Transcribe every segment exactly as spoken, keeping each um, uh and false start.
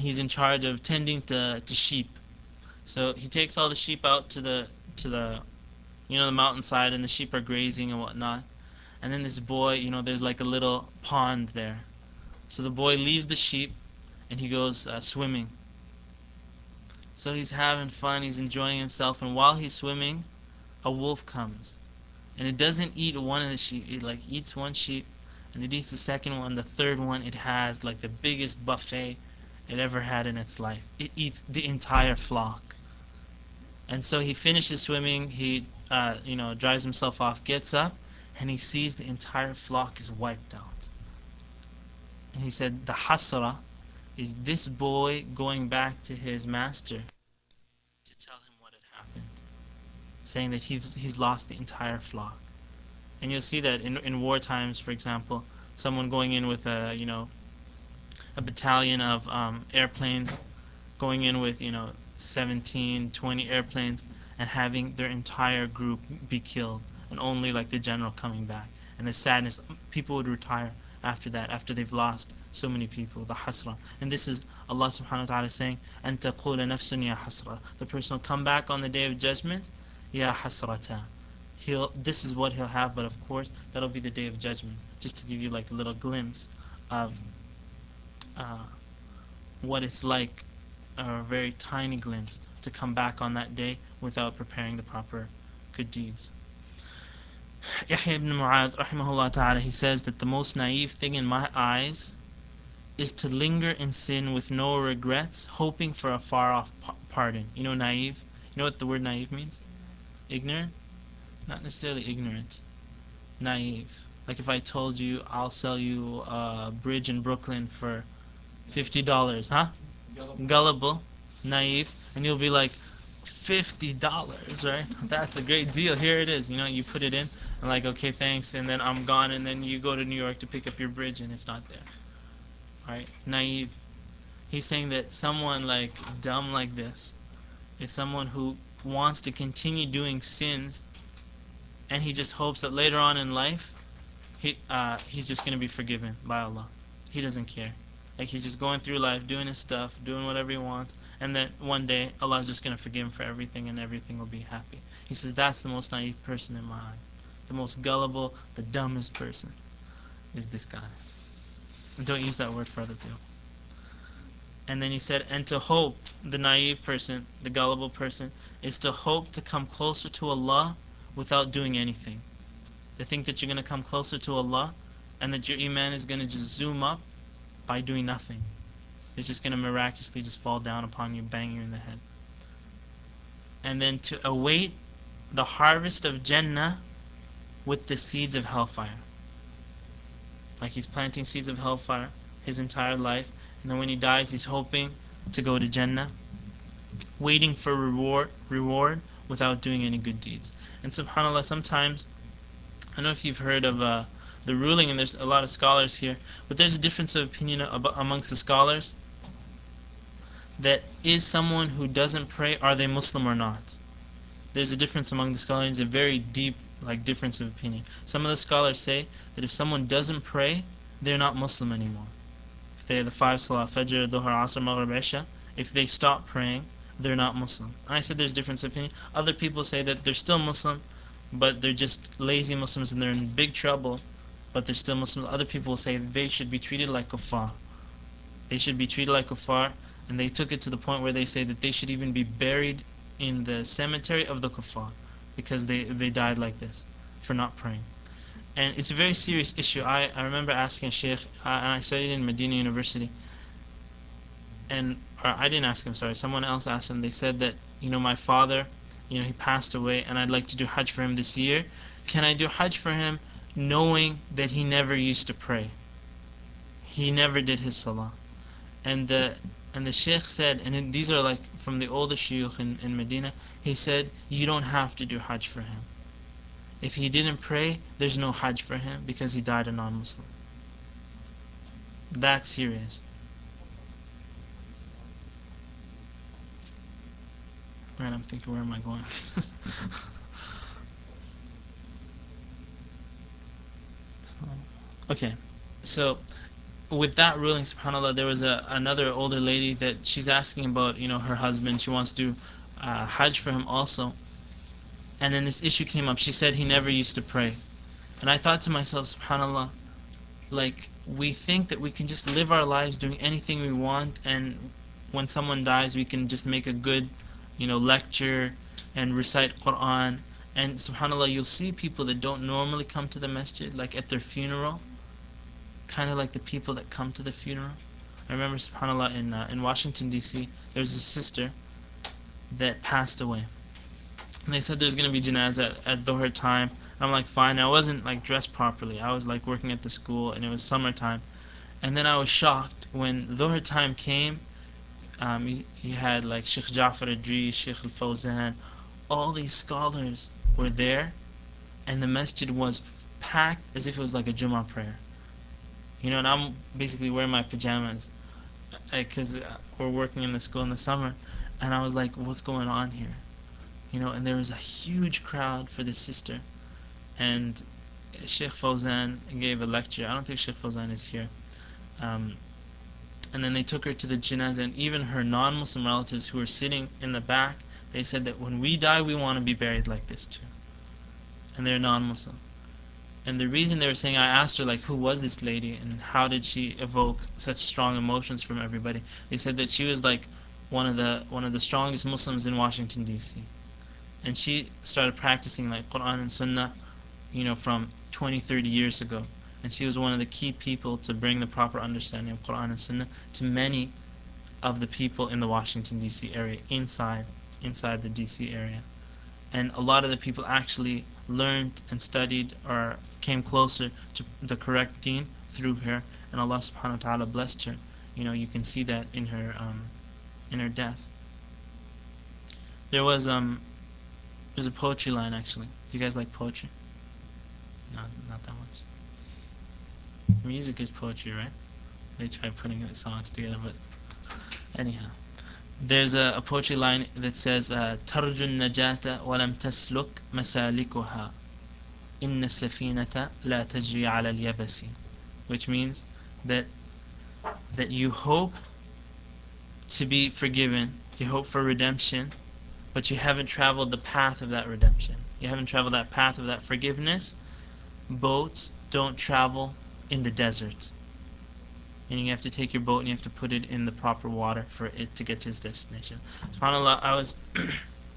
he's in charge of tending to, to sheep. So he takes all the sheep out to the to the you know the mountainside, and the sheep are grazing and whatnot. And then this boy, you know, there's like a little pond there. So the boy leaves the sheep and he goes uh, swimming. So he's having fun, he's enjoying himself, and while he's swimming, a wolf comes. And it doesn't eat one of the sheep. It like eats one sheep, and it eats the second one, the third one. It has like the biggest buffet it ever had in its life. It eats the entire flock. And so he finishes swimming. He, uh, you know, dries himself off, gets up, and he sees the entire flock is wiped out. And he said, the hasra is this boy going back to his master to tell him what had happened, saying that he's he's lost the entire flock. And you'll see that in in war times, for example, someone going in with a you know a battalion of um, airplanes, going in with you know seventeen, twenty airplanes, and having their entire group be killed, and only like the general coming back. And the sadness, people would retire after that, after they've lost so many people, the hasra. And this is Allah subhanahu wa ta'ala saying, أَن تَقُولَ نَفْسٌ يَا hasra. The person will come back on the day of judgment, Ya hasrata. He'll, this is what he'll have, but of course, that'll be the day of judgment. Just to give you like a little glimpse of uh, what it's like, a very tiny glimpse, to come back on that day without preparing the proper good deeds. Yahya ibn Mu'adh, rahimahullah ta'ala, he says that the most naive thing in my eyes is to linger in sin with no regrets, hoping for a far-off pardon. You know, naive? You know what the word naive means? Ignorant? Not necessarily ignorant. Naive. Like if I told you I'll sell you a bridge in Brooklyn for fifty dollars, huh? Gullible. Gullible, naive, and you'll be like, fifty dollars, right? That's a great deal. Here it is. You know, you put it in, and like, okay, thanks, and then I'm gone, and then you go to New York to pick up your bridge, and it's not there, right? Naive. He's saying that someone like dumb like this is someone who wants to continue doing sins, and he just hopes that later on in life, he uh, he's just gonna be forgiven by Allah. He doesn't care. Like he's just going through life, doing his stuff, doing whatever he wants, and then one day Allah's just gonna forgive him for everything, and everything will be happy. He says that's the most naive person in my eye. The most gullible, the dumbest person is this guy. And don't use that word for other people. And then he said, and to hope, the naive person, the gullible person, is to hope to come closer to Allah without doing anything. To think that you're going to come closer to Allah and that your iman is going to just zoom up by doing nothing. It's just going to miraculously just fall down upon you, bang you in the head. And then to await the harvest of Jannah with the seeds of hellfire. Like he's planting seeds of hellfire his entire life, and then when he dies, he's hoping to go to Jannah, waiting for reward, reward without doing any good deeds. And subhanAllah, sometimes, I don't know if you've heard of uh, the ruling, and there's a lot of scholars here, but there's a difference of opinion ab- amongst the scholars that is someone who doesn't pray, are they Muslim or not? There's a difference among the scholars, a very deep like difference of opinion. Some of the scholars say that if someone doesn't pray, they're not Muslim anymore. If they have the five salah, Fajr, Dhuhr, Asr, Maghrib, Isha, if they stop praying, they're not Muslim. And I said there's difference of opinion. Other people say that they're still Muslim, but they're just lazy Muslims and they're in big trouble, but they're still Muslims. Other people will say they should be treated like kuffar. They should be treated like kuffar, and they took it to the point where they say that they should even be buried in the cemetery of the kuffar because they, they died like this for not praying. And it's a very serious issue. I, I remember asking a sheikh, I, I studied in Medina University, and or I didn't ask him, sorry, someone else asked him. They said that, you know, my father, you know, he passed away, and I'd like to do Hajj for him this year. Can I do Hajj for him knowing that he never used to pray? He never did his salah. And the and the sheikh said, and these are like from the oldest shuyukh in, in Medina, he said, you don't have to do Hajj for him. If he didn't pray, there's no Hajj for him because he died a non-Muslim. That's serious. Right, I'm thinking, where am I going? Okay, so with that ruling, subhanallah, there was a another older lady that she's asking about, you know, her husband. She wants to do uh, hajj for him also. And then this issue came up. She said he never used to pray. And I thought to myself, subhanallah, like, we think that we can just live our lives doing anything we want, and when someone dies we can just make a good, you know, lecture and recite Quran. And subhanallah, you'll see people that don't normally come to the masjid, like at their funeral, kind of like the people that come to the funeral. I remember, subhanallah, in uh, in Washington D C there's a sister that passed away, and they said there's going to be janazah at, at Dhuhr time. I'm like, fine. I wasn't like dressed properly. I was like working at the school, and it was summertime. And then I was shocked when Dhuhr time came. Um, you, you had like Sheikh Jafar Adri, Sheikh Al Fawzan, all these scholars were there, and the masjid was packed as if it was like a Jummah prayer. You know, and I'm basically wearing my pajamas because uh, we're working in the school in the summer, and I was like, what's going on here? You know, and there was a huge crowd for this sister, and Sheikh Fawzan gave a lecture. I don't think Sheikh Fawzan is here. Um, and then they took her to the janazah, and even her non-Muslim relatives who were sitting in the back, they said that when we die, we want to be buried like this too. And they're non-Muslim. And the reason they were saying, I asked her, like, who was this lady and how did she evoke such strong emotions from everybody? They said that she was like one of the one of the strongest Muslims in Washington D C, and she started practicing like Quran and Sunnah, you know, from twenty, thirty years ago. And she was one of the key people to bring the proper understanding of Quran and Sunnah to many of the people in the Washington D C area, inside inside the D C area. And a lot of the people actually learned and studied or came closer to the correct deen through her, and Allah subhanahu wa ta'ala blessed her. You know, you can see that in her um, in her death. There was um there's a poetry line actually. Do you guys like poetry? Not not that much. Music is poetry, right? They try putting the songs together, but anyhow. There's a, a poetry line that says, "ترجو النجاة ولم تسلك مسالكها إن السفينة لا تجري على اليبس," which means that that you hope to be forgiven, you hope for redemption, but you haven't traveled the path of that redemption. You haven't traveled that path of that forgiveness. Boats don't travel in the desert. And you have to take your boat and you have to put it in the proper water for it to get to its destination. SubhanAllah, I was, like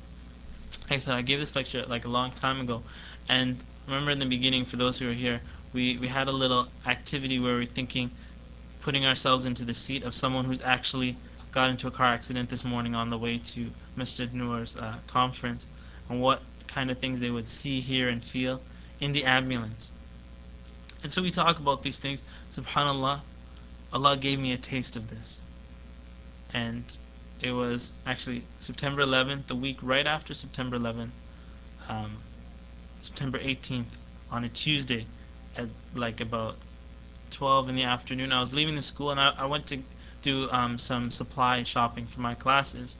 I said, I gave this lecture like a long time ago, and remember in the beginning, for those who are here, we, we had a little activity where we're thinking, putting ourselves into the seat of someone who's actually got into a car accident this morning on the way to Masjid Noor's uh, conference, and what kind of things they would see, hear, and feel in the ambulance. And so we talk about these things. SubhanAllah, Allah gave me a taste of this. And it was actually September eleventh, the week right after September eleventh, um, September eighteenth, on a Tuesday at like about twelve in the afternoon. I was leaving the school, and I, I went to do um, some supply shopping for my classes.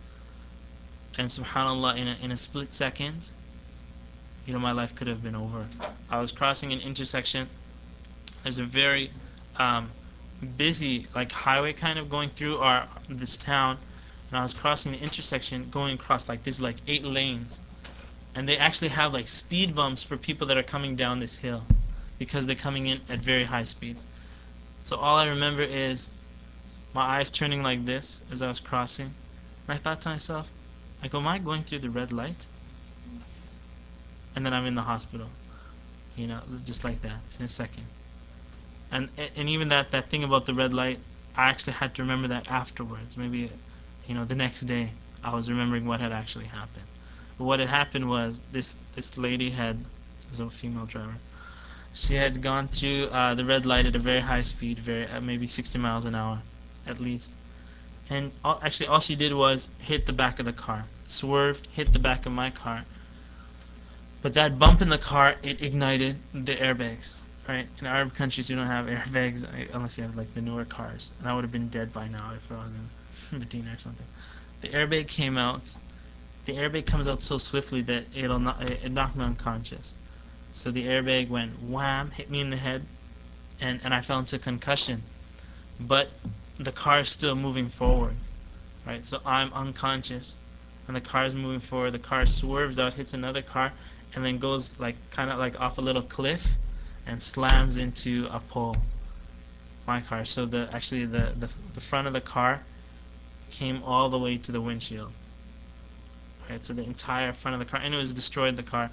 And subhanAllah, in a, in a split second, you know, my life could have been over. I was crossing an intersection. There's a very um, busy like highway kind of going through our this town, and I was crossing the intersection, going across like this like eight lanes, and they actually have like speed bumps for people that are coming down this hill because they're coming in at very high speeds. So all I remember is my eyes turning like this as I was crossing, and I thought to myself, I go, am I going through the red light? And then I'm in the hospital, you know, just like that in a second. And and even that that thing about the red light, I actually had to remember that afterwards. Maybe, you know, the next day I was remembering what had actually happened. But what had happened was this this lady had, this was a female driver. She had gone through uh, the red light at a very high speed, very uh, maybe sixty miles an hour, at least. And all, actually, all she did was hit the back of the car, swerved, hit the back of my car. But that bump in the car, it ignited the airbags. Right? In Arab countries, you don't have airbags unless you have like the newer cars, and I would have been dead by now if I was in Medina or something. The airbag came out. The airbag comes out so swiftly that it'll not, it knocked me unconscious. So the airbag went wham, hit me in the head, and and I fell into concussion. but the car is still moving forward, right? So I'm unconscious, and the car is moving forward. The car swerves out, hits another car, and then goes like kind of like off a little cliff, and slams into a pole. My car. So the actually the the, the front of the car came all the way to the windshield. Right, so the entire front of the car, and it was destroyed the car.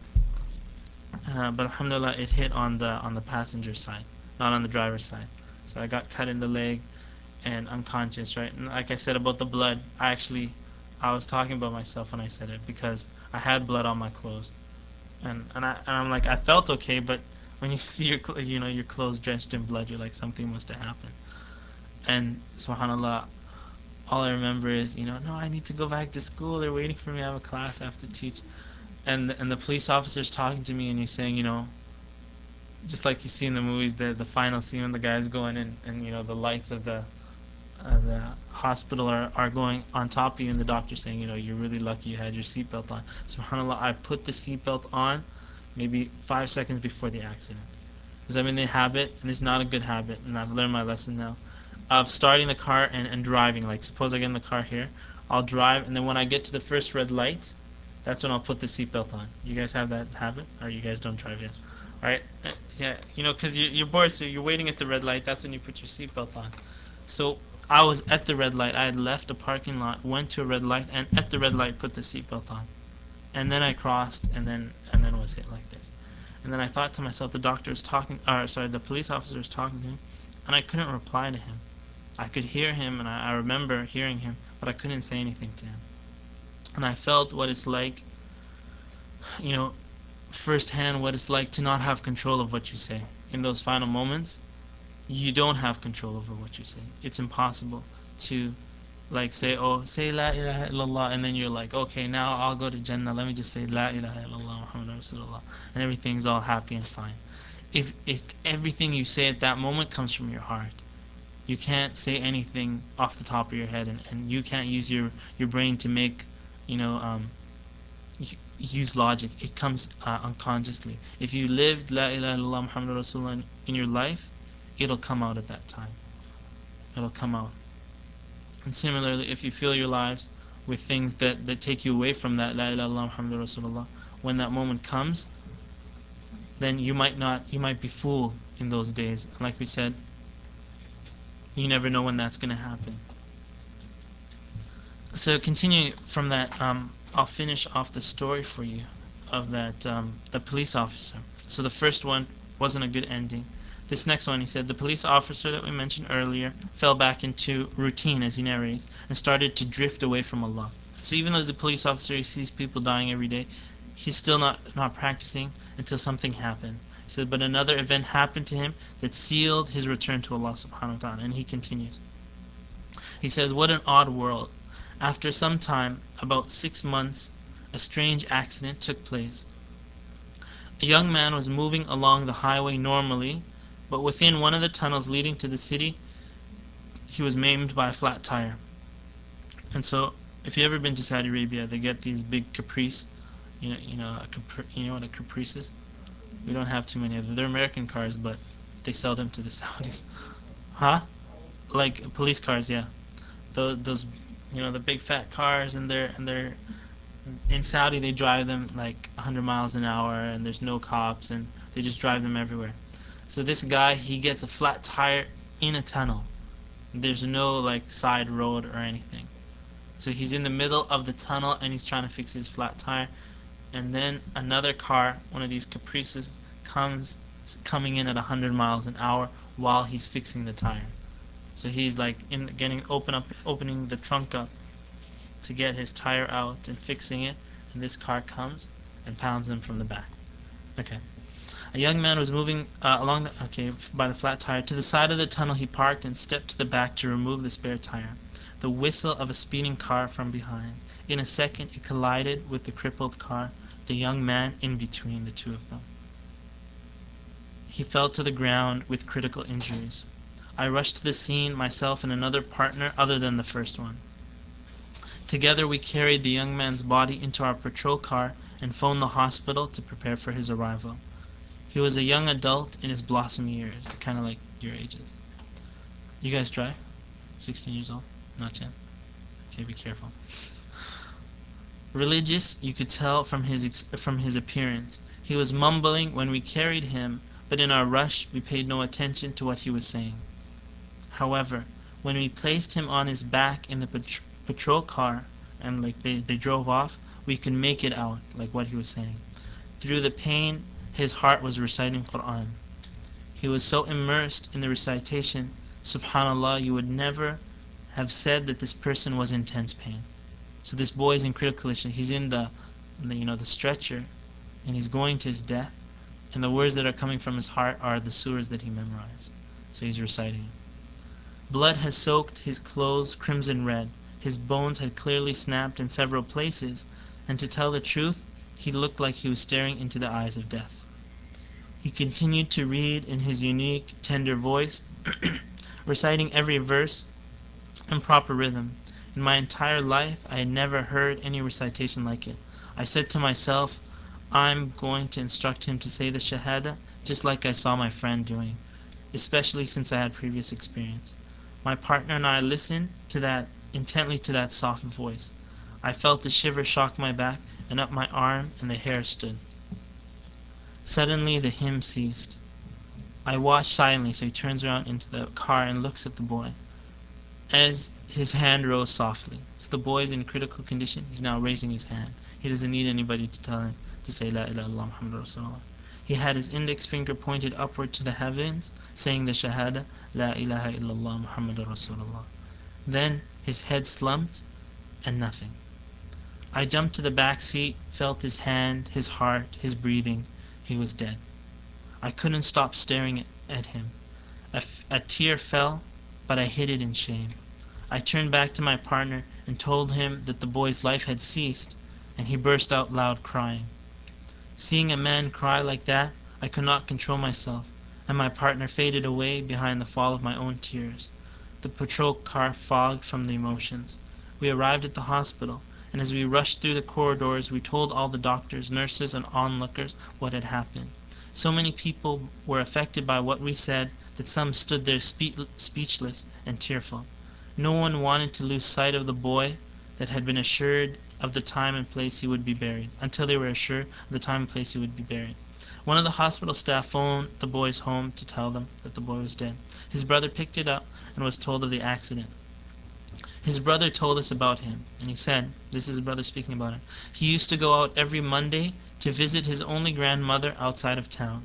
Uh, but alhamdulillah, it hit on the on the passenger side, not on the driver's side. So I got cut in the leg and unconscious, right? And like I said about the blood, I actually I was talking about myself when I said it because I had blood on my clothes, and and I and I'm like I felt okay, but when you see your you know your clothes drenched in blood, you're like something must have happened. And subhanallah, all I remember is you know no, I need to go back to school. They're waiting for me. I have a class I have to teach, and and the police officer's talking to me and he's saying you know just like you see in the movies, the the final scene when the guy's going in and you know the lights of the uh, the hospital are, are going on top of you, and the doctor saying, you know, you're really lucky you had your seatbelt on. Subhanallah, I put the seatbelt on maybe five seconds before the accident. Because I'm in the habit, and it's not a good habit, and I've learned my lesson now, of starting the car and, and driving. Like, suppose I get in the car here, I'll drive, and then when I get to the first red light, that's when I'll put the seatbelt on. You guys have that habit? Or you guys don't drive yet? Alright? Yeah, you know, because you're, you're bored, so you're waiting at the red light, that's when you put your seatbelt on. So I was at the red light. I had left a parking lot, went to a red light, and at the red light put the seatbelt on. And then I crossed, and then and then was hit like this. And then I thought to myself, the doctor was talking, or sorry, the police officer was talking to him, and I couldn't reply to him. I could hear him, and I, I remember hearing him, but I couldn't say anything to him. And I felt what it's like, you know, firsthand what it's like to not have control of what you say in those final moments. You don't have control over what you say. It's impossible to like say, oh, say La ilaha illallah, and then you're like, okay, now I'll go to Jannah. Let me just say La ilaha illallah Muhammad Rasulullah, and everything's all happy and fine. If if everything you say at that moment comes from your heart, you can't say anything off the top of your head, and, and you can't use your your brain to make, you know, um, use logic. It comes uh, unconsciously. If you lived La ilaha illallah Muhammad Rasulullah in, in your life, it'll come out at that time. It'll come out. And similarly, if you fill your lives with things that, that take you away from that La ilaha illallah Muhammad Rasulullah, when that moment comes, then you might not, you might be fooled in those days. And like we said, you never know when that's going to happen. So continuing from that, um, I'll finish off the story for you of that um, the police officer. So the first one wasn't a good ending. This next one, he said, the police officer that we mentioned earlier fell back into routine, as he narrates, and started to drift away from Allah. So even though as a police officer, he sees people dying every day, he's still not, not practicing until something happened. He said, but another event happened to him that sealed his return to Allah subhanahu wa ta'ala. And he continues. He says, what an odd world. After some time, about six months, a strange accident took place. A young man was moving along the highway normally, but within one of the tunnels leading to the city, he was maimed by a flat tire. And so, if you've ever been to Saudi Arabia, they get these big Caprice. You know, you know, a Capri, you know what a Caprice is? We don't have too many of them. They're American cars, but they sell them to the Saudis. Huh? Like police cars, yeah. Those, those, you know, the big fat cars, and they're and they're in Saudi. They drive them like one hundred miles an hour, and there's no cops, and they just drive them everywhere. So this guy, he gets a flat tire in a tunnel. There's no like side road or anything. So he's in the middle of the tunnel and he's trying to fix his flat tire. And then another car, one of these Caprices, comes coming in at one hundred miles an hour while he's fixing the tire. So he's like in getting open up, opening the trunk up to get his tire out and fixing it. And this car comes and pounds him from the back. Okay. A young man was moving uh, along the, okay, by the flat tire. To the side of the tunnel he parked and stepped to the back to remove the spare tire. The whistle of a speeding car from behind. In a second it collided with the crippled car, the young man in between the two of them. He fell to the ground with critical injuries. I rushed to the scene, myself and another partner other than the first one. Together we carried the young man's body into our patrol car and phoned the hospital to prepare for his arrival. He was a young adult in his blossom years, kind of like your ages. You guys drive? sixteen years old? Not yet? Okay, be careful. Religious, you could tell from his ex- from his appearance. He was mumbling when we carried him, but in our rush we paid no attention to what he was saying. However, when we placed him on his back in the pat- patrol car and like they, they drove off, we could make it out, like what he was saying. Through the pain, his heart was reciting Quran. He was so immersed in the recitation, subhanallah, you would never have said that this person was in intense pain. So this boy is in critical condition. He's in the, the, you know, the stretcher, and he's going to his death. And the words that are coming from his heart are the surahs that he memorized. So he's reciting it. Blood had soaked his clothes crimson red. His bones had clearly snapped in several places, and to tell the truth, he looked like he was staring into the eyes of death. He continued to read in his unique, tender voice, reciting every verse in proper rhythm. In my entire life, I had never heard any recitation like it. I said to myself, I'm going to instruct him to say the Shahada just like I saw my friend doing, especially since I had previous experience. My partner and I listened to that intently to that soft voice. I felt the shiver shock my back and up my arm, and the hair stood. Suddenly the hymn ceased. I watched silently, so he turns around into the car and looks at the boy. As his hand rose softly. So the boy is in critical condition. He's now raising his hand. He doesn't need anybody to tell him to say La ilaha illallah Muhammad Rasulullah. He had his index finger pointed upward to the heavens, saying the Shahada, La ilaha illallah Muhammad Rasulullah. Then his head slumped, and nothing. I jumped to the back seat, felt his hand, his heart, his breathing. He was dead. I couldn't stop staring at him. A, f- a tear fell, but I hid it in shame. I turned back to my partner and told him that the boy's life had ceased, and he burst out loud crying. Seeing a man cry like that, I could not control myself, and my partner faded away behind the fall of my own tears. The patrol car fogged from the emotions. We arrived at the hospital, and as we rushed through the corridors, we told all the doctors, nurses, and onlookers what had happened. So many people were affected by what we said that some stood there spe- speechless and tearful. No one wanted to lose sight of the boy that had been assured of the time and place he would be buried, until they were assured of the time and place he would be buried. One of the hospital staff phoned the boy's home to tell them that the boy was dead. His brother picked it up and was told of the accident. His brother told us about him, and he said, this is his brother speaking about him, he used to go out every Monday to visit his only grandmother outside of town.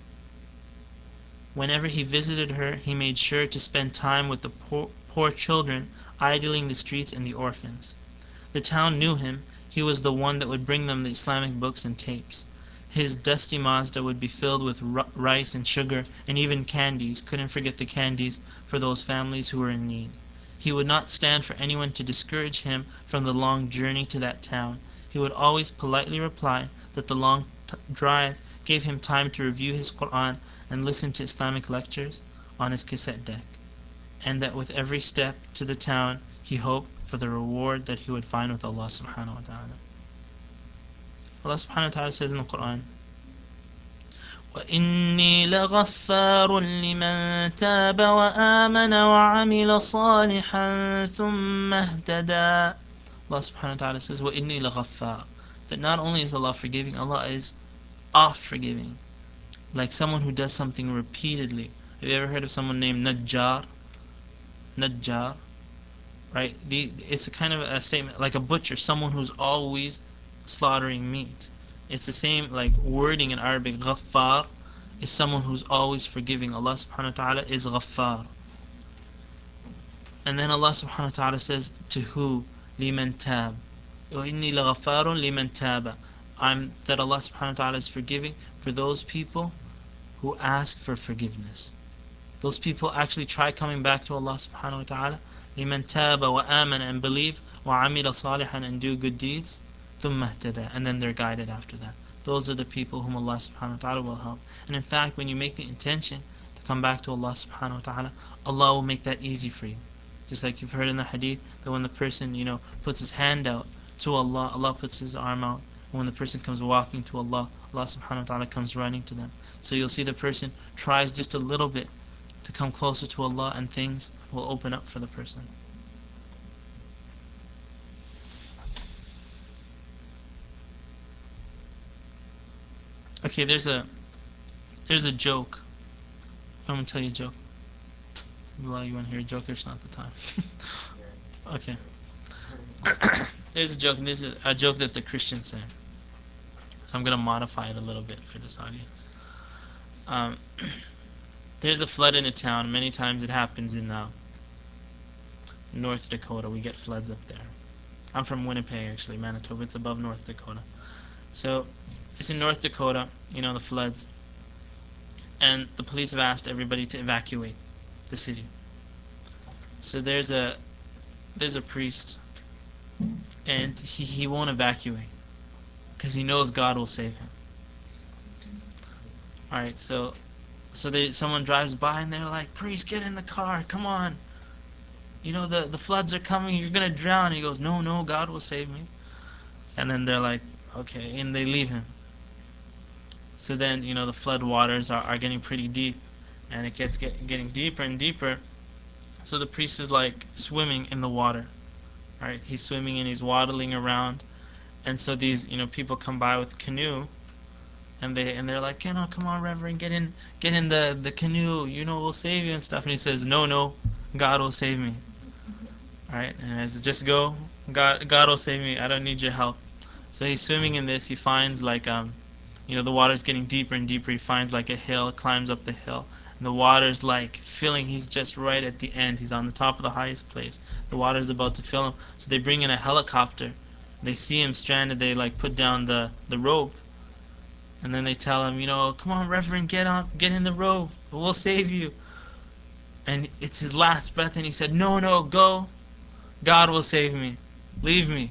Whenever he visited her, he made sure to spend time with the poor, poor children idling the streets and the orphans. The town knew him. He was the one that would bring them the Islamic books and tapes. His dusty Mazda would be filled with rice and sugar and even candies. Couldn't forget the candies for those families who were in need. He would not stand for anyone to discourage him from the long journey to that town. He would always politely reply that the long t- drive gave him time to review his Quran and listen to Islamic lectures on his cassette deck, and that with every step to the town he hoped for the reward that he would find with Allah subhanahu wa ta'ala. Allah subhanahu wa ta'ala says in the Quran, وَإِنِّي لَغَفَّارٌ لِمَن تَابَ وَآمَنَ وَعَمِلَ صَالِحًا ثُمَّ اهْتَدَى. Allah subhanahu wa ta'ala says, وَإِنِّي لَغَفَّارٌ, that not only is Allah forgiving, Allah is oft forgiving. Like someone who does something repeatedly. Have you ever heard of someone named Najjar? Najjar, right? The, it's a kind of a statement like a butcher, someone who's always slaughtering meat. It's the same like wording in Arabic. Ghaffar is someone who's always forgiving. Allah subhanahu wa ta'ala is Ghaffar. And then Allah subhanahu wa ta'ala says to who? Liman tab. وَإِنِّي لَغَفَّارٌ لِمَن تَابَ. I'm that Allah subhanahu wa ta'ala is forgiving for those people who ask for forgiveness. Those people actually try coming back to Allah subhanahu wa ta'ala. لِمَنْ تَابَ وَآمَنَ and believe وَعَمِلَ صَالِحًا and do good deeds ثُمَّ اهْتَدَى and then they're guided after that. Those are the people whom Allah subhanahu wa ta'ala will help. And in fact, when you make the intention to come back to Allah subhanahu wa ta'ala, Allah will make that easy for you. Just like you've heard in the hadith that when the person, you know, puts his hand out to Allah, Allah puts his arm out. And when the person comes walking to Allah, Allah subhanahu wa ta'ala comes running to them. So you'll see the person tries just a little bit to come closer to Allah, and things will open up for the person. Okay, there's a there's a joke. I'm gonna tell you a joke. Well, you want to hear a joke? There's not the time. Okay. There's a joke. There's a, a joke that the Christians say. So I'm gonna modify it a little bit for this audience. Um, there's a flood in a town. Many times it happens in uh, North Dakota. We get floods up there. I'm from Winnipeg, actually, Manitoba. It's above North Dakota. So it's in North Dakota. You know the floods, and the police have asked everybody to evacuate the city. So there's a there's a priest, and he, he won't evacuate because he knows God will save him. All right, so so they someone drives by and they're like, "Priest, get in the car, come on! You know the the floods are coming. You're gonna drown." He goes, "No, no, God will save me." And then they're like, "Okay," and they leave him. So then you know the flood waters are, are getting pretty deep, and it gets get, getting deeper and deeper. So the priest is like swimming in the water. All right, he's swimming and he's waddling around, and so these you know people come by with canoe, and they and they're like, you know, come on, Reverend, get in, get in the the canoe, you know, we'll save you and stuff. And he says, no, no, God will save me. All right, and I said, just go, God, God will save me. I don't need your help. So he's swimming in this. He finds like um, you know, the water's getting deeper and deeper. He finds like a hill, climbs up the hill. And the water's like filling. He's just right at the end. He's on the top of the highest place. The water's about to fill him. So they bring in a helicopter. They see him stranded. They like put down the the rope, and then they tell him, you know, come on, Reverend, get on, get in the rope. We'll save you. And it's his last breath, and he said, no, no, go. God will save me. Leave me.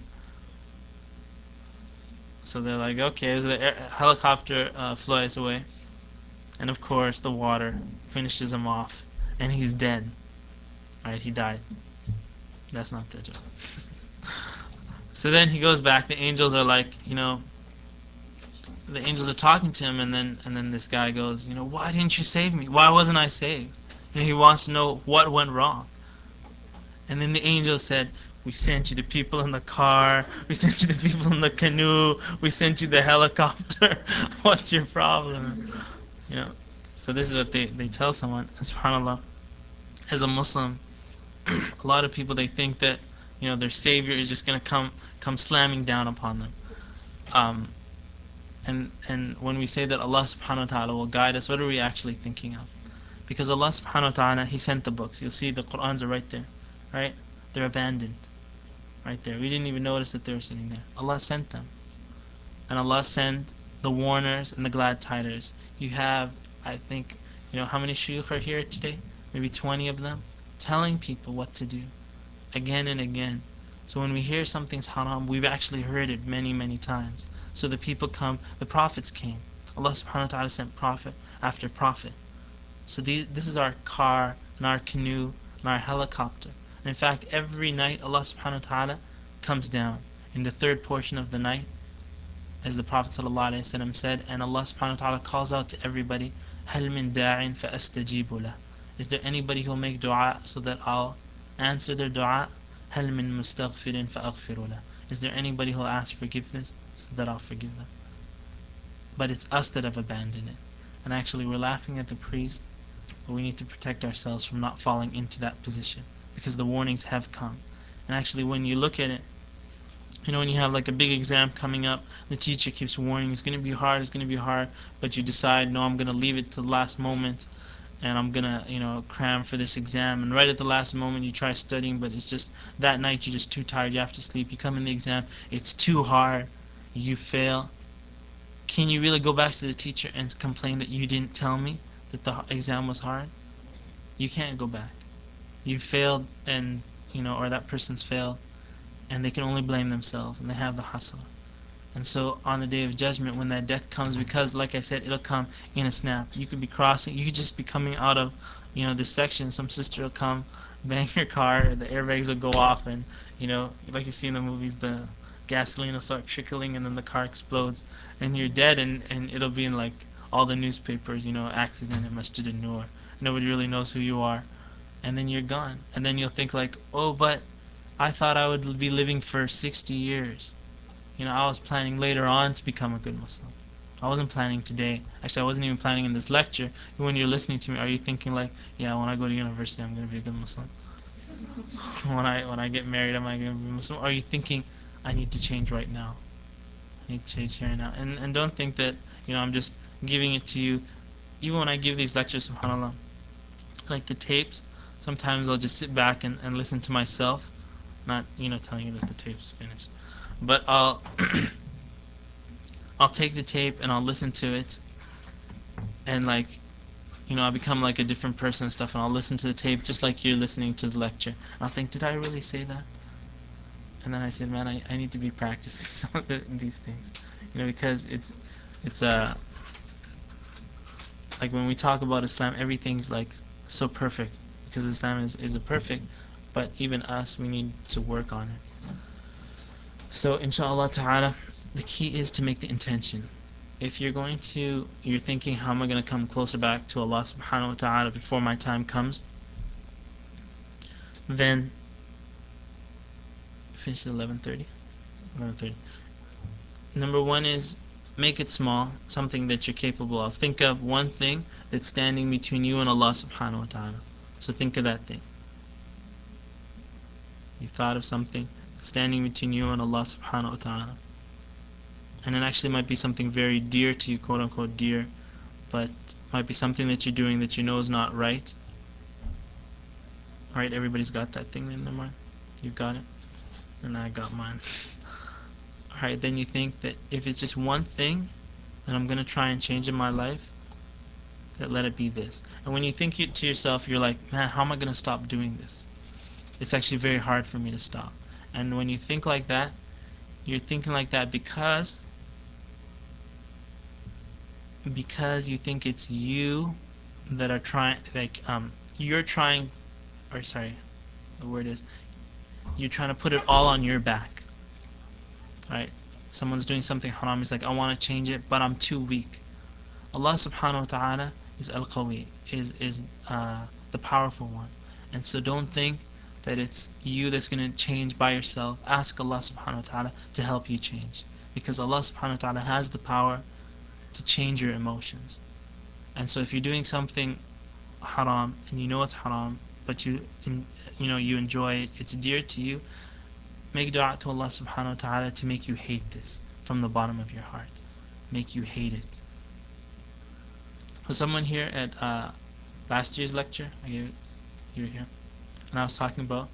So they're like, okay. So the air, helicopter uh, flies away, and of course the water finishes him off, and he's dead. All right, he died. That's not the joke. So then he goes back. The angels are like, you know, the angels are talking to him, and then and then this guy goes, you know, why didn't you save me? Why wasn't I saved? And he wants to know what went wrong. And then the angel said, we sent you the people in the car. We sent you the people in the canoe. We sent you the helicopter. What's your problem? You know. So this is what they, they tell someone. SubhanAllah. As a Muslim, a lot of people, they think that you know their savior is just going to come come slamming down upon them. Um, and and when we say that Allah subhanahu wa ta'ala will guide us, what are we actually thinking of? Because Allah subhanahu wa ta'ala, He sent the books. You'll see the Qur'ans are right there. Right? They're abandoned. Right there. We didn't even notice that they were sitting there. Allah sent them. And Allah sent the warners and the glad tiders. You have, I think, you know, how many shuyukh are here today? Maybe twenty of them, telling people what to do again and again. So when we hear something's haram, we've actually heard it many, many times. So the people come, the prophets came. Allah subhanahu wa ta'ala sent prophet after prophet. So these, this is our car and our canoe and our helicopter. And in fact, every night Allah subhanahu wa ta'ala comes down in the third portion of the night, as the Prophet ﷺ said, and Allah subhanahu wa ta'ala calls out to everybody, هَلْ مِن دَاعٍ فَأَسْتَجِيبُ لَهُ. Is there anybody who will make dua so that I'll answer their dua? هَلْ مِن مُسْتَغْفِرٍ فَأَغْفِرُ لَهُ. Is there anybody who will ask forgiveness so that I'll forgive them? But it's us that have abandoned it. And actually we're laughing at the priest, but we need to protect ourselves from not falling into that position, because the warnings have come. And actually when you look at it, you know, when you have like a big exam coming up, the teacher keeps warning, it's going to be hard, it's going to be hard, but you decide, no, I'm going to leave it to the last moment, and I'm going to, you know, cram for this exam. And right at the last moment, you try studying, but it's just, that night, you're just too tired, you have to sleep. You come in the exam, it's too hard, you fail. Can you really go back to the teacher and complain that you didn't tell me that the exam was hard? You can't go back. You failed, and, you know, or that person's failed, and they can only blame themselves, and they have the hustle. And so on the day of judgment, when that death comes, because like I said, it'll come in a snap. You could be crossing, you could just be coming out of, you know, this section. Some sister will come, bang your car, the airbags will go off, and, you know, like you see in the movies, the gasoline will start trickling, and then the car explodes, and you're dead, and, and it'll be in like all the newspapers, you know, accident at Masjid an-Nur, Nobody really knows who you are. And then you're gone. And then you'll think like, oh, but I thought I would be living for sixty years. You know, I was planning later on to become a good Muslim. I wasn't planning today. Actually, I wasn't even planning in this lecture. When you're listening to me, are you thinking like, yeah, when I go to university, I'm going to be a good Muslim? when I when I get married, am I going to be Muslim? Or are you thinking, I need to change right now? I need to change here and now. And and don't think that you know I'm just giving it to you. Even when I give these lectures, subhanallah, like the tapes, sometimes I'll just sit back and, and listen to myself, not you know telling you that the tape's finished, but I'll I'll take the tape and I'll listen to it, and like you know I become like a different person and stuff, and I'll listen to the tape just like you're listening to the lecture. And I'll think, did I really say that? And then I said, man, I, I need to be practicing some of the, these things, you know, because it's it's uh like when we talk about Islam, everything's like so perfect because Islam is is a perfect, but even us, we need to work on it. So inshallah ta'ala, the key is to make the intention. If you're going to, you're thinking, how am I going to come closer back to Allah subhanahu wa ta'ala before my time comes, then finish at eleven thirty. eleven thirty. Number one is make it small, something that you're capable of. Think of one thing that's standing between you and Allah subhanahu wa ta'ala. So think of that thing. You thought of something that's standing between you and Allah subhanahu wa ta'ala. And it actually might be something very dear to you, quote unquote dear, but might be something that you're doing that you know is not right. Alright, everybody's got that thing in their mind? You've got it? And I got mine. Alright, then you think that if it's just one thing that I'm going to try and change in my life, that let it be this. And when you think it to yourself, you're like, man, how am I going to stop doing this? It's actually very hard for me to stop. And when you think like that, you're thinking like that because because you think it's you that are trying, like, um, you're trying, or sorry, the word is, you're trying to put it all on your back, right? Someone's doing something haram, he's like, I want to change it, but I'm too weak. Allah subhanahu wa ta'ala is al-qawi, is, is uh, the powerful one. And so don't think that it's you that's going to change by yourself. Ask Allah subhanahu wa ta'ala to help you change. Because Allah subhanahu wa ta'ala has the power to change your emotions. And so if you're doing something haram and you know it's haram, but you in, you know you enjoy it, it's dear to you, make dua to Allah subhanahu wa ta'ala to make you hate this from the bottom of your heart. Make you hate it. Was someone here at uh, last year's lecture? I gave it. You were here. And I was talking about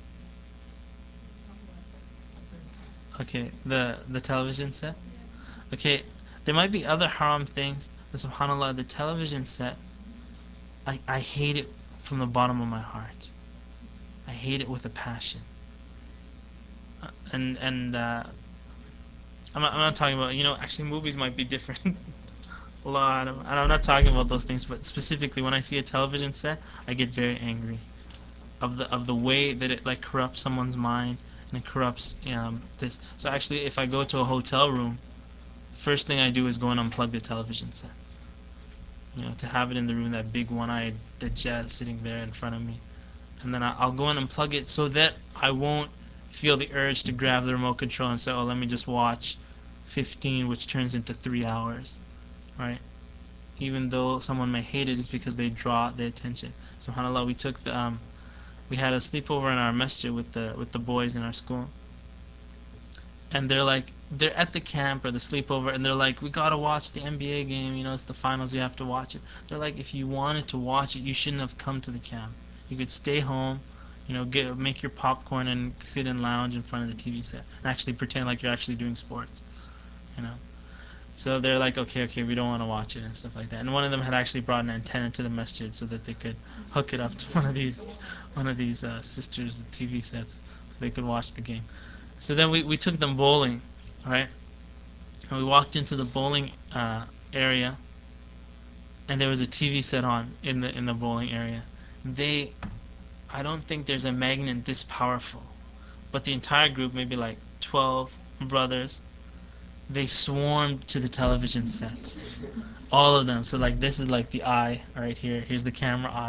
okay, the the television set. Okay, there might be other haram things, but subhanallah, the television set, I, I hate it from the bottom of my heart. I hate it with a passion. Uh, and and uh, I'm not, I'm not talking about, you know, actually movies might be different. A lot of, and I'm not talking about those things, but specifically when I see a television set, I get very angry of the of the way that it like corrupts someone's mind and it corrupts um, this. So actually, if I go to a hotel room, first thing I do is go and unplug the television set. You know, to have it in the room, that big one-eyed Dajjal sitting there in front of me, and then I- I'll go and unplug it so that I won't feel the urge to grab the remote control and say, "Oh, let me just watch fifteen," which turns into three hours, right? Even though someone may hate it, is because they draw the attention. SubhanAllah, we took the um, we had a sleepover in our masjid with the with the boys in our school, and they're like they're at the camp or the sleepover, and they're like, we gotta watch the N B A game, you know, it's the finals, we have to watch it. They're like, if you wanted to watch it, you shouldn't have come to the camp. You could stay home, you know, get make your popcorn and sit and lounge in front of the T V set and actually pretend like you're actually doing sports, you know. So they're like, okay, okay, we don't want to watch it and stuff like that. And one of them had actually brought an antenna to the masjid so that they could hook it up to one of these, one of these uh, sisters' T V sets, so they could watch the game. So then we, we took them bowling, right? And we walked into the bowling uh, area, and there was a T V set on in the in the bowling area. They, I don't think there's a magnet this powerful, but the entire group, maybe like twelve brothers, they swarmed to the television set. All of them. So like this is like the eye right here. Here's the camera eye.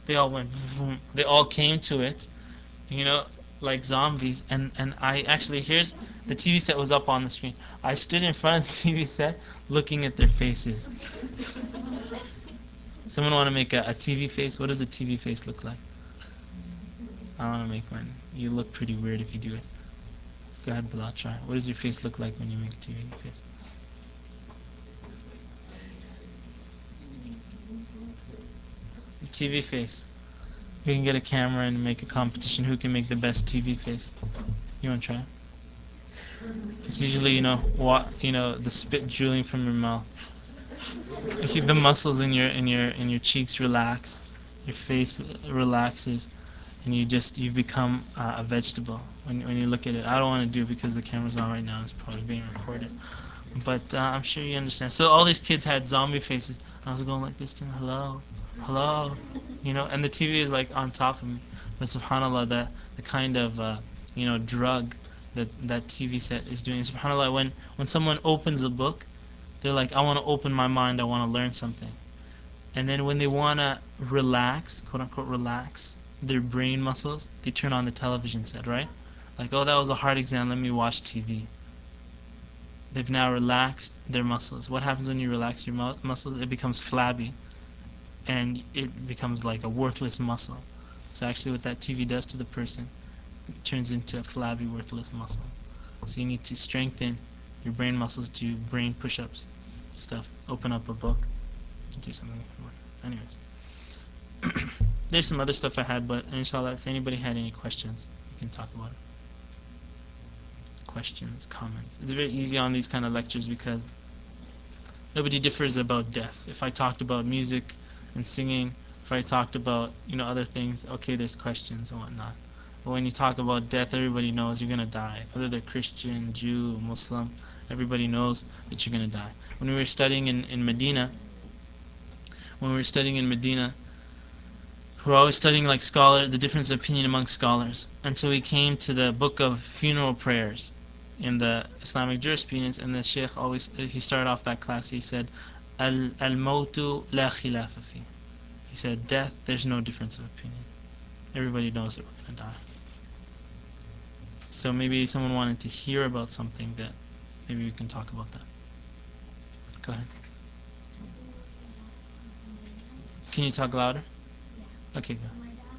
They all went vroom. They all came to it, you know, like zombies. And and I actually, here's the T V set was up on the screen. I stood in front of the T V set, looking at their faces. Someone want to make a, a T V face? What does a T V face look like? I want to make one. You look pretty weird if you do it. Go ahead, Bilal, try. What does your face look like when you make a T V face? T V face. We can get a camera and make a competition. Who can make the best T V face? You want to try? It's usually, you know, what you know, the spit drooling from your mouth. The muscles in your in your in your cheeks relax, your face relaxes, and you just you become uh, a vegetable when when you look at it. I don't want to do it because the camera's on right now. It's probably being recorded, but uh, I'm sure you understand. So all these kids had zombie faces. I was going like this to them, hello, hello, you know, and the T V is like on top of me. But subhanallah, the the kind of uh, you know drug that that T V set is doing. Subhanallah, when when someone opens a book, they're like, I want to open my mind. I want to learn something. And then when they want to relax, quote unquote relax, their brain muscles, they turn on the television set, right? Like, oh, that was a hard exam. Let me watch T V. They've now relaxed their muscles. What happens when you relax your mu- muscles? It becomes flabby, and it becomes like a worthless muscle. So actually, what that T V does to the person, it turns into a flabby, worthless muscle. So you need to strengthen your brain muscles, do brain push-ups, stuff. Open up a book, do something. Anyways, there's some other stuff I had, but inshallah, if anybody had any questions, we can talk about it. Questions, comments. It's very easy on these kind of lectures because nobody differs about death. If I talked about music and singing, if I talked about, you know, other things, okay, there's questions and whatnot. But when you talk about death, everybody knows you're going to die. Whether they're Christian, Jew, Muslim, everybody knows that you're going to die. When we were studying in, in Medina, when we were studying in Medina, we were always studying like scholar, the difference of opinion among scholars, until we came to the book of funeral prayers in the Islamic jurisprudence, and the Sheikh always, he started off that class, he said, Al al mautu la khilafa fi. He said, death, there's no difference of opinion. Everybody knows that we're going to die. So maybe someone wanted to hear about something that maybe we can talk about that. Go ahead. Can you talk louder? Okay, go.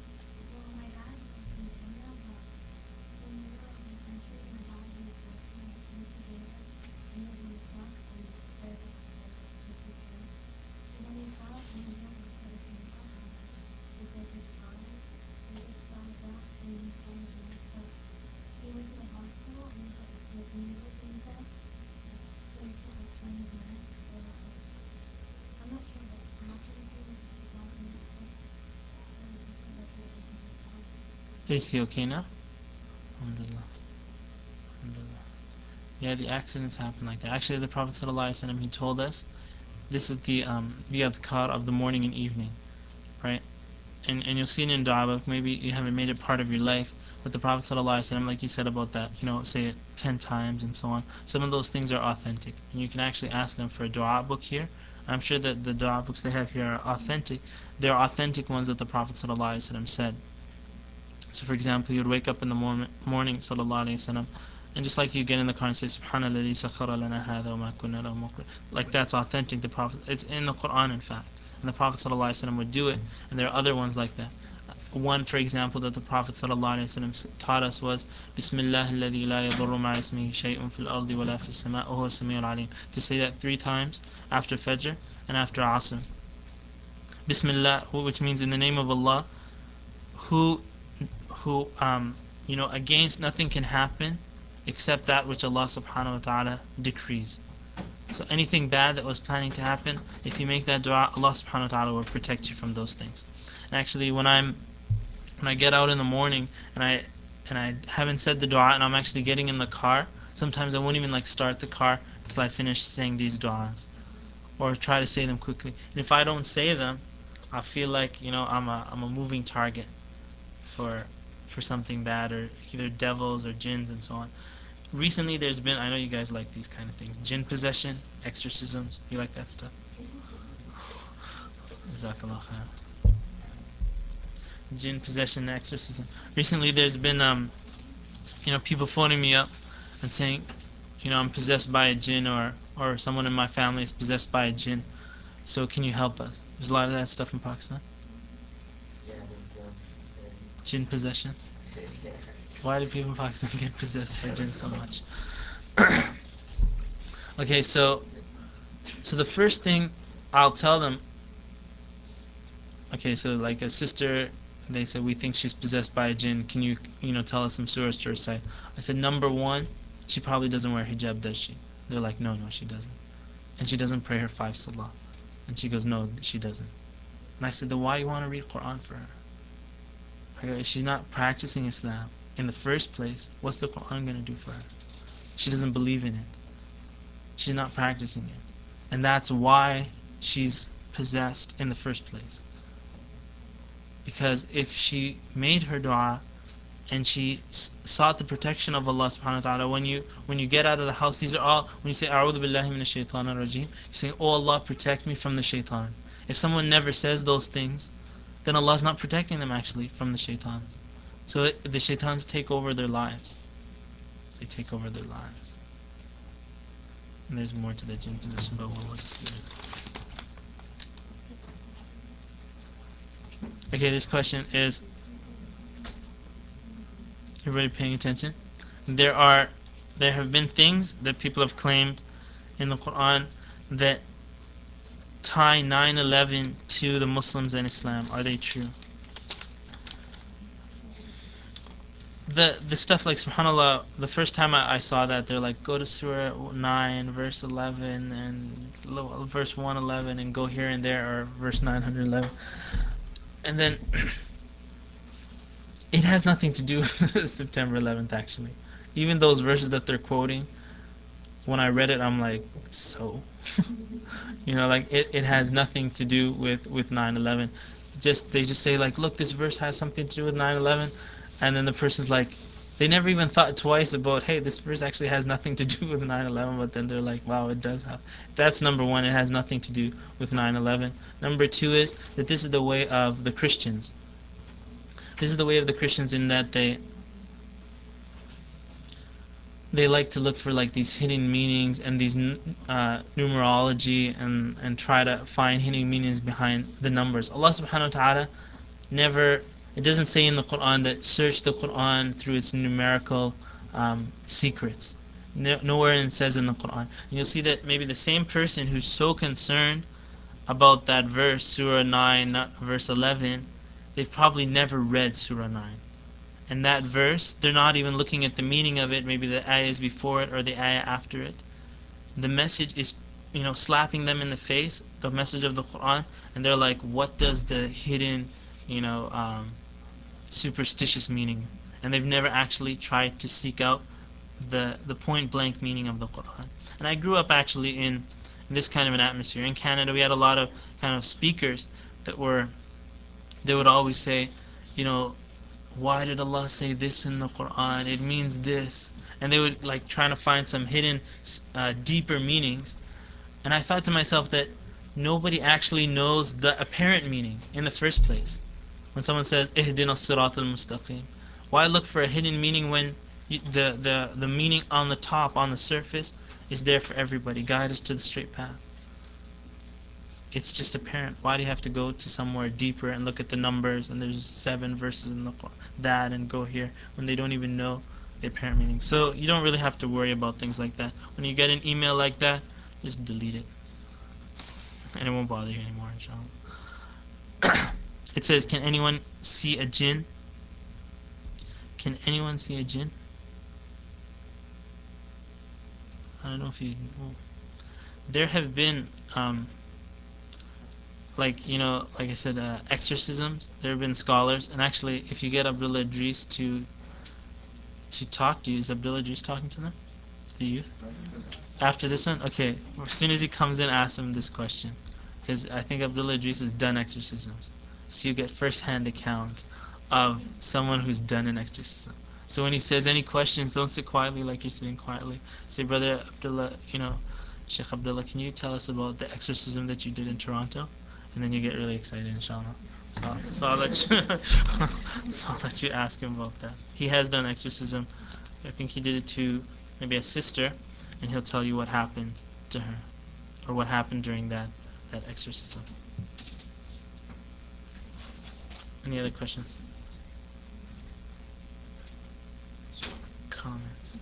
Is he okay now? Alhamdulillah. Alhamdulillah. Yeah, the accidents happen like that. Actually, the Prophet ﷺ, he told us, this is the um, the adhkar of the morning and evening, right? And and you'll see it in dua book. Maybe you haven't made it part of your life, but the Prophet ﷺ, like you said about that, you know, say it ten times and so on. Some of those things are authentic, and you can actually ask them for a dua book here. I'm sure that the dua books they have here are authentic. They're authentic ones that the Prophet ﷺ said. So for example, you'd wake up in the mor- morning, sallallahu alayhi wasallam, and just like you get in the car and say, Subhanallah, sakhara lana hadha wa ma kunna lahu muqrin. Like that's authentic. The Prophet, it's in the Quran, in fact. And the Prophet sallallahu alayhi wasallam would do it, and there are other ones like that. One, for example, that the Prophet sallallahu alayhi wasallam taught us was, Bismillah alladhi la yadurru ma'a ismihi shay'un fil ardi wa la fis sama' wa huwa as-sami'ul alim. To say that three times after Fajr and after Asr. Bismillah, which means in the name of Allah, who who um, you know, against nothing can happen except that which Allah subhanahu wa ta'ala decrees. So anything bad that was planning to happen, if you make that dua, Allah subhanahu wa ta'ala will protect you from those things. And actually, when I'm when I get out in the morning and I and I haven't said the dua and I'm actually getting in the car, sometimes I won't even like start the car until I finish saying these duas, or try to say them quickly. And if I don't say them, I feel like, you know, I'm a I'm a moving target for for something bad, or either devils or jinns and so on. Recently there's been, I know you guys like these kind of things, jinn possession, exorcisms. You like that stuff? Jazakallah khair. jinn possession and exorcism. Recently, there's been um, you know, people phoning me up and saying, you know, I'm possessed by a jinn, or or someone in my family is possessed by a jinn. So can you help us? There's a lot of that stuff in Pakistan. Yeah, I think so. Jinn possession. Yeah. Why do people in Pakistan get possessed by jinn so much? Okay, so so the first thing I'll tell them, okay, so like a sister, they said we think she's possessed by a jinn. Can you you know tell us some surahs to recite? I said number one, she probably doesn't wear hijab, does she? They're like, no, no, she doesn't, and she doesn't pray her five salah. And she goes, no, she doesn't. And I said, then why you want to read Quran for her? I go, if she's not practicing Islam in the first place, what's the Quran gonna do for her? She doesn't believe in it. She's not practicing it, and that's why she's possessed in the first place. Because if she made her dua and she s- sought the protection of Allah subhanahu wa ta'ala, when you when you get out of the house, these are all, when you say A'udhu billahi minash shaitanir rajim, you're saying, oh Allah, protect me from the shaitan. If someone never says those things, then Allah's not protecting them actually from the shaitans. So it, the shaitans take over their lives. They take over their lives. And there's more to the jinn position, but we'll just do it. Okay, this question is, everybody paying attention? There are, there have been things that people have claimed in the Quran that tie nine eleven to the Muslims and Islam. Are they true? The the stuff like subhanallah, the first time I, I saw that, they're like, go to surah nine verse eleven and verse one eleven and go here and there, or verse nine eleven, and then it has nothing to do with September eleventh actually. Even those verses that they're quoting, when I read it, I'm like, so you know, like it, it has nothing to do with with nine eleven. Just they just say like, look, this verse has something to do with nine eleven, and then the person's like, they never even thought twice about, hey, this verse actually has nothing to do with nine eleven, but then they're like, wow, it does have. That's number one. It has nothing to do with nine eleven. Number two is that this is the way of the Christians. This is the way of the Christians in that they they like to look for like these hidden meanings and these uh, numerology, and and try to find hidden meanings behind the numbers. Allah subhanahu wa ta'ala never, it doesn't say in the Quran that search the Quran through its numerical um, secrets. No, nowhere it says in the Quran. And you'll see that maybe the same person who's so concerned about that verse, Surah nine, verse eleven, they've probably never read Surah nine. And that verse, they're not even looking at the meaning of it, maybe the ayah is before it or the ayah after it. The message is, you know, slapping them in the face, the message of the Quran, and they're like, what does the hidden, you know, um, superstitious meaning? And they've never actually tried to seek out the, the point blank meaning of the Quran. And I grew up actually in, in this kind of an atmosphere. In Canada, we had a lot of kind of speakers that were, they would always say, you know, why did Allah say this in the Quran? It means this. And they would like trying to find some hidden, uh, deeper meanings. And I thought to myself that nobody actually knows the apparent meaning in the first place. When someone says, Ihdina sirat al-mustaqim, why look for a hidden meaning when you, the, the, the meaning on the top, on the surface, is there for everybody? Guide us to the straight path. It's just apparent. Why do you have to go to somewhere deeper and look at the numbers and there's seven verses in the that and go here when they don't even know the apparent meaning? So you don't really have to worry about things like that. When you get an email like that, just delete it and it won't bother you anymore, inshallah. It says, can anyone see a jinn? Can anyone see a jinn? I don't know if you. Well, there have been um, like you know, like I said, uh, exorcisms. There have been scholars, and actually, if you get Abdullah Idris to to talk to you, is Abdullah Idris talking to them? To the youth? After this one, okay. As soon as he comes in, ask him this question, because I think Abdullah Idris has done exorcisms, so you get first-hand account of someone who's done an exorcism. So when he says any questions, don't sit quietly like you're sitting quietly. Say, Brother Abdullah, you know, Sheikh Abdullah, can you tell us about the exorcism that you did in Toronto? And then you get really excited, inshallah. So, so I'll let you. So I'll let you ask him about that. He has done exorcism. I think he did it to maybe a sister, and he'll tell you what happened to her, or what happened during that that exorcism. Any other questions? Comments?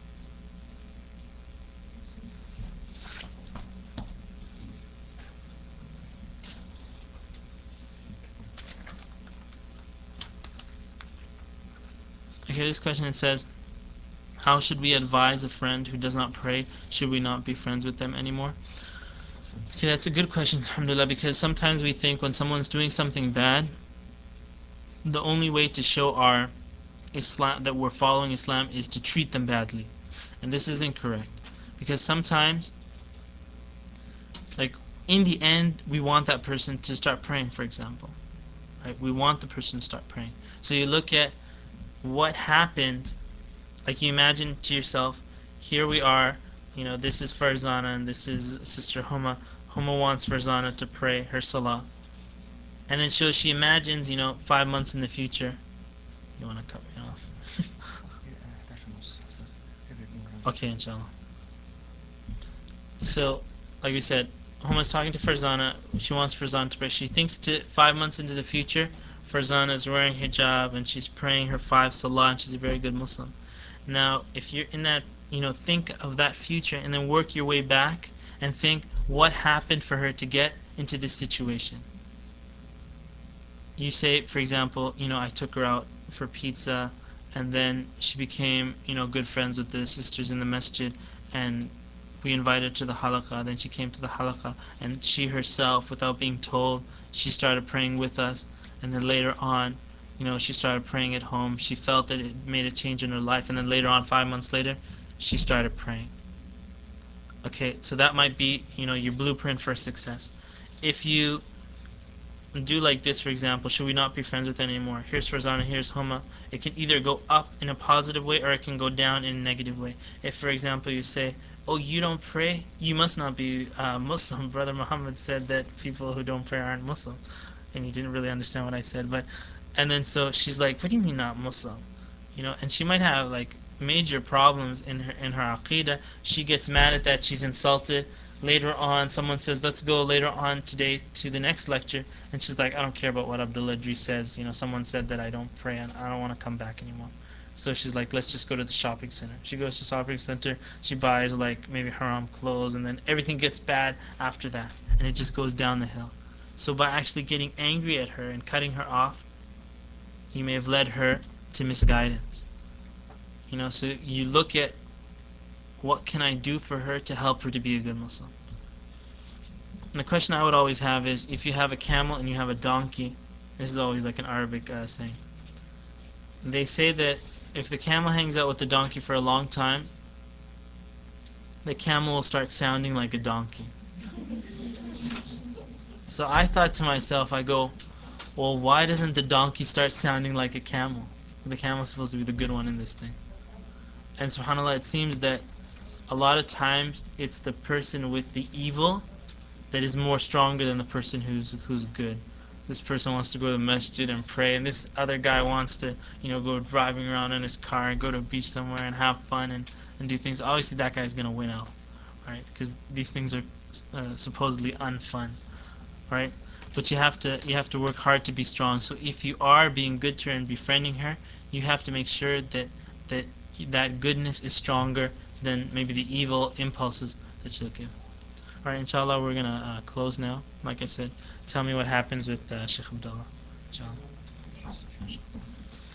Okay, this question it says, how should we advise a friend who does not pray? Should we not be friends with them anymore? Okay, that's a good question, alhamdulillah, because sometimes we think when someone's doing something bad, the only way to show our Islam that we're following Islam is to treat them badly. And this is incorrect. Because sometimes, like, in the end, we want that person to start praying, for example. Right? We want the person to start praying. So you look at what happened. Like, you imagine to yourself, here we are, you know, this is Farzana and this is Sister Homa. Homa wants Farzana to pray her salah. And then so she imagines, you know, five months in the future. You want to cut me off? Okay, inshallah. So, like we said, Homa's talking to Farzana. She wants Farzana to pray. She thinks to five months into the future, Farzana is wearing hijab and she's praying her five salah and she's a very good Muslim. Now, if you're in that, you know, think of that future and then work your way back and think what happened for her to get into this situation. You say, for example, you know, I took her out for pizza and then she became, you know, good friends with the sisters in the masjid and we invited her to the halaqah. Then she came to the halaqah and she herself, without being told, she started praying with us. And then later on, you know, she started praying at home. She felt that it made a change in her life. And then later on, five months later, she started praying. Okay, so that might be, you know, your blueprint for success. If you do like this, for example, should we not be friends with anymore? Here's Farzana, here's Homa. It can either go up in a positive way or it can go down in a negative way. If, for example, you say, oh, you don't pray? You must not be uh, Muslim. Brother Muhammad said that people who don't pray aren't Muslim. And you didn't really understand what I said. But, and then so she's like, what do you mean not Muslim? You know, and she might have like major problems in her in her aqidah. She gets mad at that. She's insulted. Later on, someone says, let's go later on today to the next lecture. And she's like, I don't care about what Abdullah Adri says. You know, someone said that I don't pray and I don't want to come back anymore. So she's like, let's just go to the shopping center. She goes to the shopping center. She buys like maybe haram clothes and then everything gets bad after that. And it just goes down the hill. So by actually getting angry at her and cutting her off, you may have led her to misguidance. You know, so you look at what can I do for her to help her to be a good Muslim. And the question I would always have is, if you have a camel and you have a donkey, this is always like an Arabic uh, saying. They say that if the camel hangs out with the donkey for a long time, the camel will start sounding like a donkey. So I thought to myself, I go, well, why doesn't the donkey start sounding like a camel? The camel is supposed to be the good one in this thing. And subhanAllah, it seems that a lot of times it's the person with the evil that is more stronger than the person who's who's good. This person wants to go to the masjid and pray, and this other guy wants to, you know, go driving around in his car and go to a beach somewhere and have fun and, and do things. Obviously, that guy's gonna win out, right? Because these things are uh, supposedly unfun, right? But you have to you have to work hard to be strong. So if you are being good to her and befriending her, you have to make sure that that that goodness is stronger than maybe the evil impulses that she'll give. Alright, inshallah, we're gonna uh, close now. Like I said, tell me what happens with uh, Sheikh Abdullah. Inshallah.